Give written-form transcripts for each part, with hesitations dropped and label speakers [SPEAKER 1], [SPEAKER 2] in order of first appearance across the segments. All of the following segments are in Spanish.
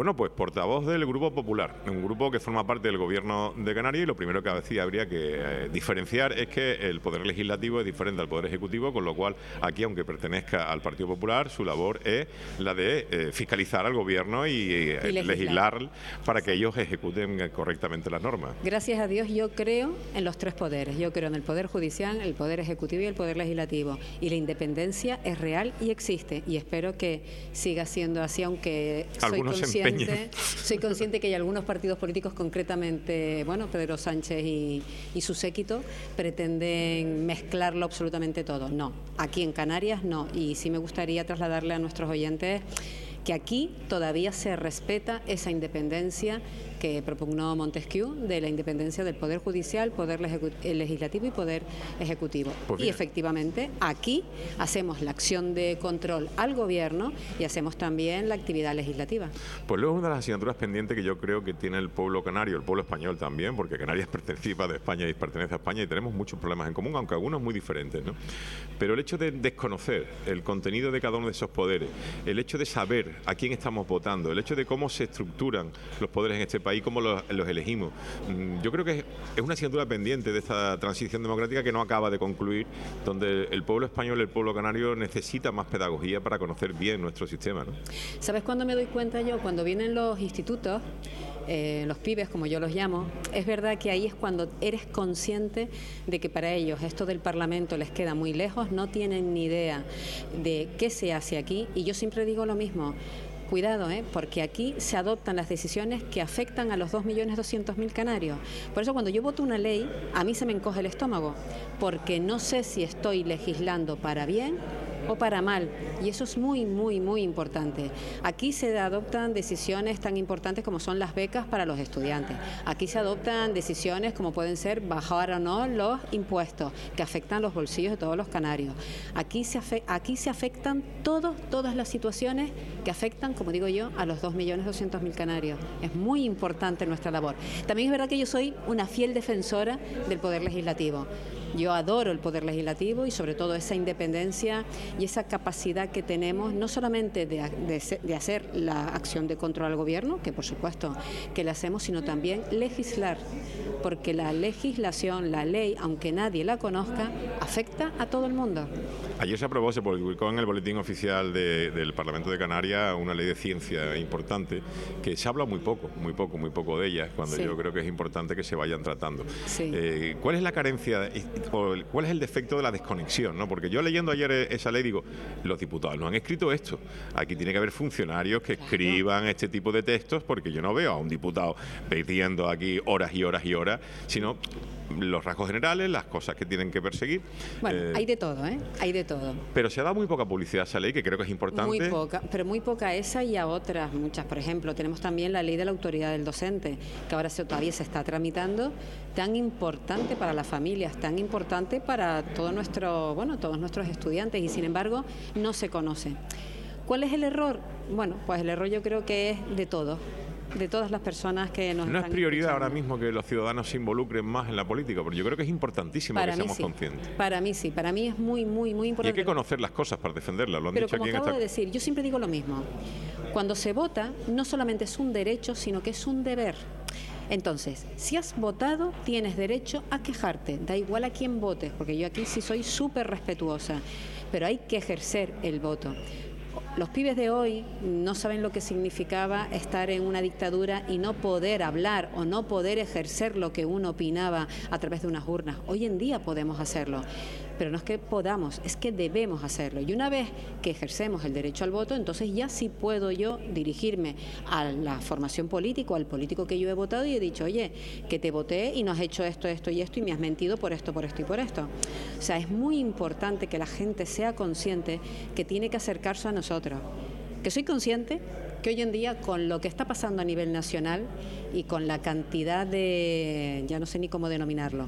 [SPEAKER 1] Bueno, pues portavoz del Grupo Popular, un grupo que forma parte del Gobierno de Canarias, y lo primero que decía habría que diferenciar es que el Poder Legislativo es diferente al Poder Ejecutivo, con lo cual aquí, aunque pertenezca al Partido Popular, su labor es la de fiscalizar al Gobierno y legislar para que ellos ejecuten correctamente las normas.
[SPEAKER 2] Gracias a Dios yo creo en los tres poderes. Yo creo en el Poder Judicial, el Poder Ejecutivo y el Poder Legislativo. Y la independencia es real y existe. Y espero que siga siendo así, aunque soy consciente que hay algunos partidos políticos, concretamente, bueno, Pedro Sánchez y su séquito, pretenden mezclarlo absolutamente todo. No, aquí en Canarias no. Y sí me gustaría trasladarle a nuestros oyentes que aquí todavía se respeta esa independencia que propugnó Montesquieu, de la independencia del Poder Judicial, Poder Legislativo y Poder Ejecutivo. Pues y efectivamente aquí hacemos la acción de control al Gobierno y hacemos también la actividad legislativa.
[SPEAKER 1] Pues luego una de las asignaturas pendientes que yo creo que tiene el pueblo canario, el pueblo español también, porque Canarias participa de España y pertenece a España y tenemos muchos problemas en común, aunque algunos muy diferentes, ¿no? Pero el hecho de desconocer el contenido de cada uno de esos poderes, el hecho de saber a quién estamos votando, el hecho de cómo se estructuran los poderes en este país, cómo los elegimos. Yo creo que es una asignatura pendiente de esta transición democrática que no acaba de concluir, donde el pueblo español, el pueblo canario necesita más pedagogía para conocer bien nuestro sistema, ¿no?
[SPEAKER 2] ¿Sabes cuándo me doy cuenta yo? Cuando vienen los institutos, los pibes, como yo los llamo, es verdad que ahí es cuando eres consciente de que para ellos esto del Parlamento les queda muy lejos, no tienen ni idea de qué se hace aquí, y yo siempre digo lo mismo. Cuidado, porque aquí se adoptan las decisiones que afectan a los 2.200.000 canarios. Por eso cuando yo voto una ley, a mí se me encoge el estómago, porque no sé si estoy legislando para bien o para mal, y eso es muy, muy, muy importante. Aquí se adoptan decisiones tan importantes como son las becas para los estudiantes. Aquí se adoptan decisiones como pueden ser bajar o no los impuestos, que afectan los bolsillos de todos los canarios. Aquí se afectan todas las situaciones que afectan, como digo yo, a los 2.200.000 canarios. Es muy importante nuestra labor. También es verdad que yo soy una fiel defensora del Poder Legislativo. Yo adoro el Poder Legislativo y sobre todo esa independencia y esa capacidad que tenemos, no solamente de hacer la acción de control al Gobierno, que por supuesto que la hacemos, sino también legislar, porque la legislación, la ley, aunque nadie la conozca, afecta a todo el mundo.
[SPEAKER 1] Ayer se aprobó, se publicó en el Boletín Oficial del Parlamento de Canarias una ley de ciencia importante que se habla muy poco de ella, cuando yo creo que es importante que se vayan tratando.
[SPEAKER 2] Sí.
[SPEAKER 1] ¿Cuál es la carencia o cuál es el defecto de la desconexión, ¿no? Porque yo leyendo ayer esa ley digo, los diputados no han escrito esto. Aquí tiene que haber funcionarios que escriban este tipo de textos, porque yo no veo a un diputado pidiendo aquí horas y horas y horas, sino los rasgos generales, las cosas que tienen que perseguir.
[SPEAKER 2] Bueno, hay de todo, hay de todo.
[SPEAKER 1] Pero se ha dado muy poca publicidad a esa ley, que creo que es importante.
[SPEAKER 2] Muy poca, pero muy poca a esa y a otras muchas. Por ejemplo, tenemos también la ley de la autoridad del docente, que ahora todavía se está tramitando, tan importante para las familias, tan importante para todos nuestros estudiantes, y sin embargo no se conoce. ¿Cuál es el error? Bueno, pues el error yo creo que es de todos. De todas las personas que nos
[SPEAKER 1] ¿No
[SPEAKER 2] están
[SPEAKER 1] es prioridad
[SPEAKER 2] escuchando
[SPEAKER 1] ahora mismo que los ciudadanos se involucren más en la política? Porque yo creo que es importantísimo que seamos conscientes.
[SPEAKER 2] Para mí sí, para mí es muy, muy, muy importante.
[SPEAKER 1] Y hay que conocer las cosas para defenderlas, lo han
[SPEAKER 2] dicho
[SPEAKER 1] aquí en esta...
[SPEAKER 2] Pero como acabo de decir, yo siempre digo lo mismo. Cuando se vota, no solamente es un derecho, sino que es un deber. Entonces, si has votado, tienes derecho a quejarte. Da igual a quién votes, porque yo aquí sí soy súper respetuosa, pero hay que ejercer el voto. Los pibes de hoy no saben lo que significaba estar en una dictadura y no poder hablar o no poder ejercer lo que uno opinaba a través de unas urnas. Hoy en día podemos hacerlo, pero no es que podamos, es que debemos hacerlo. Y una vez que ejercemos el derecho al voto, entonces ya sí puedo yo dirigirme a la formación política, al político que yo he votado, y he dicho, oye, que te voté y no has hecho esto, esto y esto, y me has mentido por esto, por esto y por esto. O sea, es muy importante que la gente sea consciente que tiene que acercarse a nosotros. Que soy consciente que hoy en día, con lo que está pasando a nivel nacional y con la cantidad de, ya no sé ni cómo denominarlo,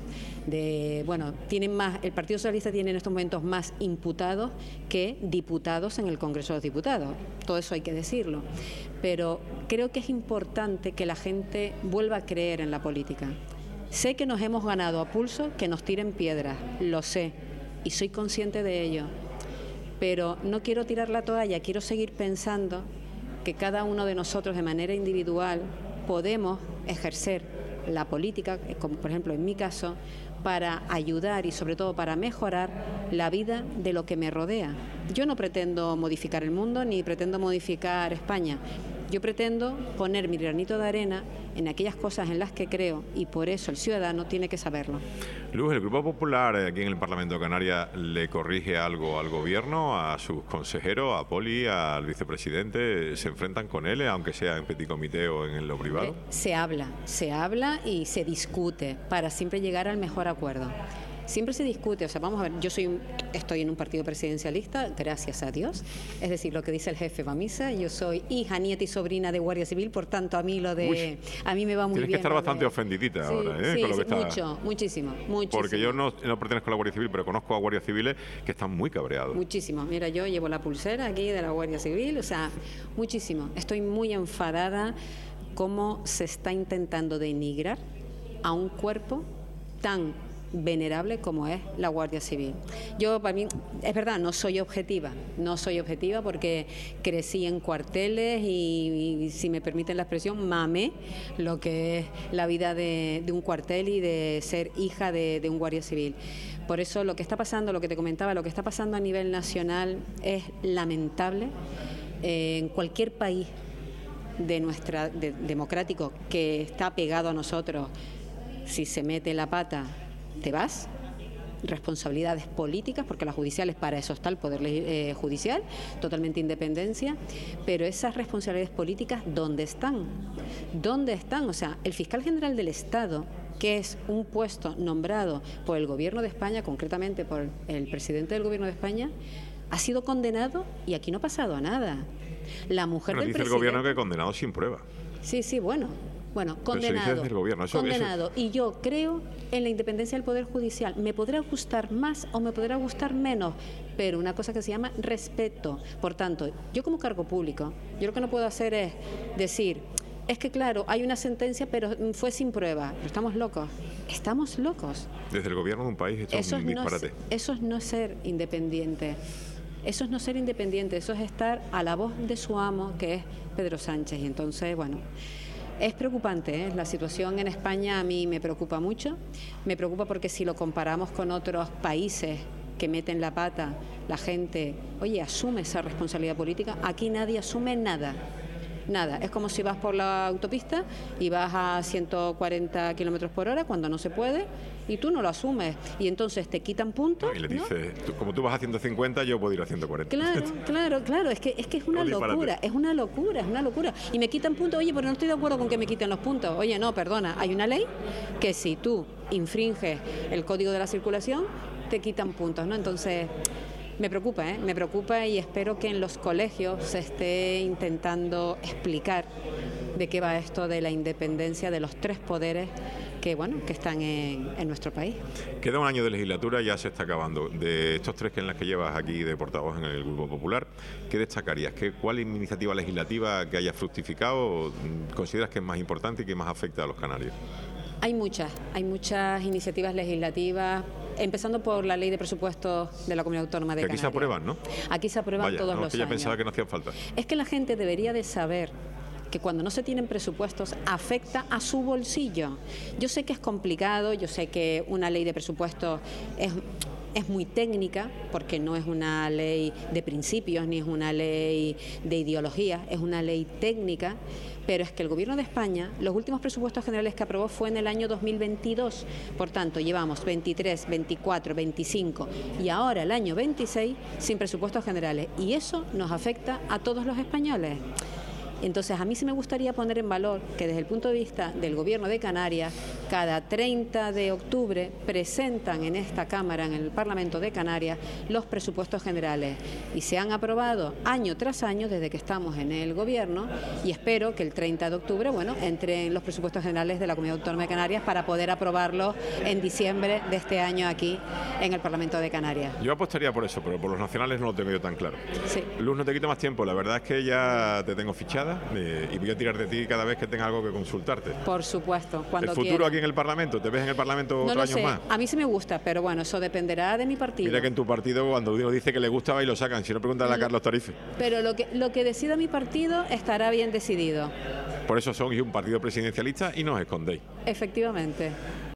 [SPEAKER 2] tienen más, el Partido Socialista tiene en estos momentos más imputados que diputados en el Congreso de los Diputados. Todo eso hay que decirlo. Pero creo que es importante que la gente vuelva a creer en la política. Sé que nos hemos ganado a pulso que nos tiren piedras, lo sé, y soy consciente de ello. Pero no quiero tirar la toalla, quiero seguir pensando que cada uno de nosotros de manera individual podemos ejercer la política, como por ejemplo en mi caso, para ayudar y sobre todo para mejorar la vida de lo que me rodea. Yo no pretendo modificar el mundo ni pretendo modificar España. Yo pretendo poner mi granito de arena en aquellas cosas en las que creo y por eso el ciudadano tiene que saberlo.
[SPEAKER 1] Luz, ¿el Grupo Popular aquí en el Parlamento de Canarias le corrige algo al Gobierno, a sus consejeros, a Poli, al vicepresidente? ¿Se enfrentan con él, aunque sea en petit comité o en lo privado?
[SPEAKER 2] Se habla y se discute para siempre llegar al mejor acuerdo. Siempre se discute, o sea, vamos a ver, estoy en un partido presidencialista, gracias a Dios, es decir, lo que dice el jefe va a misa, yo soy hija, nieta y sobrina de Guardia Civil, por tanto a mí a mí me va muy bien.
[SPEAKER 1] Tienes que estar bastante ofendidita ahora,
[SPEAKER 2] sí,
[SPEAKER 1] con lo que está...
[SPEAKER 2] muchísimo.
[SPEAKER 1] Porque yo no pertenezco a la Guardia Civil, pero conozco a guardias civiles que están muy cabreados.
[SPEAKER 2] Muchísimo, mira, yo llevo la pulsera aquí de la Guardia Civil, o sea, muchísimo. Estoy muy enfadada cómo se está intentando denigrar a un cuerpo tan venerable como es la Guardia Civil. Yo, para mí, es verdad, no soy objetiva porque crecí en cuarteles y si me permiten la expresión, mamé lo que es la vida de un cuartel y de ser hija de un Guardia Civil. Por eso lo que está pasando, lo que te comentaba, lo que está pasando a nivel nacional es lamentable. En cualquier país democrático que está pegado a nosotros, si se mete la pata, te vas. Responsabilidades políticas, porque las judiciales, para eso está el Poder Judicial, totalmente independencia, pero esas responsabilidades políticas, ¿dónde están? ¿Dónde están? O sea, el fiscal general del Estado, que es un puesto nombrado por el Gobierno de España, concretamente por el presidente del Gobierno de España, ha sido condenado y aquí no ha pasado nada. La mujer del
[SPEAKER 1] dice
[SPEAKER 2] presidente...
[SPEAKER 1] el Gobierno que condenado sin prueba.
[SPEAKER 2] Sí, bueno, condenado. Condenado. Y yo creo en la independencia del Poder Judicial. Me podrá gustar más o me podrá gustar menos, pero una cosa que se llama respeto. Por tanto, yo como cargo público, yo lo que no puedo hacer es decir, es que claro, hay una sentencia, pero fue sin prueba. Pero estamos locos. Estamos locos.
[SPEAKER 1] Desde el gobierno de un país esto es un disparate.
[SPEAKER 2] Eso es no ser independiente. Eso es no ser independiente. Eso es estar a la voz de su amo, que es Pedro Sánchez. Y entonces, bueno... Es preocupante, ¿eh? La situación en España a mí me preocupa mucho. Me preocupa porque si lo comparamos con otros países que meten la pata, la gente, oye, asume esa responsabilidad política. Aquí nadie asume nada. Nada, es como si vas por la autopista y vas a 140 kilómetros por hora cuando no se puede y tú no lo asumes y entonces te quitan puntos.
[SPEAKER 1] Y le dices, como tú vas a 150, yo puedo ir a 140.
[SPEAKER 2] Claro, es que es una locura, es una locura. Y me quitan puntos, oye, pero no estoy de acuerdo con que me quiten los puntos. Oye, no, perdona, hay una ley que si tú infringes el código de la circulación, te quitan puntos, ¿no? Entonces... Me preocupa y espero que en los colegios se esté intentando explicar de qué va esto de la independencia de los tres poderes que están en nuestro país.
[SPEAKER 1] Queda un año de legislatura, ya se está acabando. De estos tres en las que llevas aquí de portavoz en el Grupo Popular, ¿qué destacarías? ¿Cuál iniciativa legislativa que haya fructificado consideras que es más importante y que más afecta a los canarios?
[SPEAKER 2] Hay muchas iniciativas legislativas, empezando por la ley de presupuestos de la Comunidad Autónoma de Canarias.
[SPEAKER 1] Aquí se aprueban, ¿no?
[SPEAKER 2] Aquí se aprueban todos los años.
[SPEAKER 1] Yo pensaba que no hacían falta.
[SPEAKER 2] Es que la gente debería de saber que cuando no se tienen presupuestos afecta a su bolsillo. Yo sé que es complicado, yo sé que una ley de presupuestos es muy técnica, porque no es una ley de principios ni es una ley de ideología, es una ley técnica, pero es que el Gobierno de España, los últimos presupuestos generales que aprobó fue en el año 2022, por tanto llevamos 23, 24, 25 y ahora el año 26 sin presupuestos generales y eso nos afecta a todos los españoles. Entonces, a mí sí me gustaría poner en valor que desde el punto de vista del Gobierno de Canarias, cada 30 de octubre presentan en esta Cámara, en el Parlamento de Canarias, los presupuestos generales y se han aprobado año tras año desde que estamos en el Gobierno y espero que el 30 de octubre, entren los presupuestos generales de la Comunidad Autónoma de Canarias para poder aprobarlos en diciembre de este año aquí en el Parlamento de Canarias.
[SPEAKER 1] Yo apostaría por eso, pero por los nacionales no lo tengo yo tan claro.
[SPEAKER 2] Sí.
[SPEAKER 1] Luz, no te quito más tiempo, la verdad es que ya te tengo fichada consultas y voy a tirar de ti cada vez que tenga algo que consultarte.
[SPEAKER 2] Por supuesto, cuando
[SPEAKER 1] ¿El futuro
[SPEAKER 2] quiera.
[SPEAKER 1] aquí en el Parlamento? ¿Te ves en el Parlamento
[SPEAKER 2] No
[SPEAKER 1] otros
[SPEAKER 2] lo
[SPEAKER 1] años
[SPEAKER 2] sé.
[SPEAKER 1] más?
[SPEAKER 2] A mí sí me gusta, pero bueno, eso dependerá de mi partido.
[SPEAKER 1] Mira que en tu partido, cuando uno dice que le gusta, va y lo sacan. Si no, pregúntale a Carlos Tarife.
[SPEAKER 2] Pero lo que decida mi partido estará bien decidido.
[SPEAKER 1] Por eso sois un partido presidencialista y no os escondéis.
[SPEAKER 2] Efectivamente.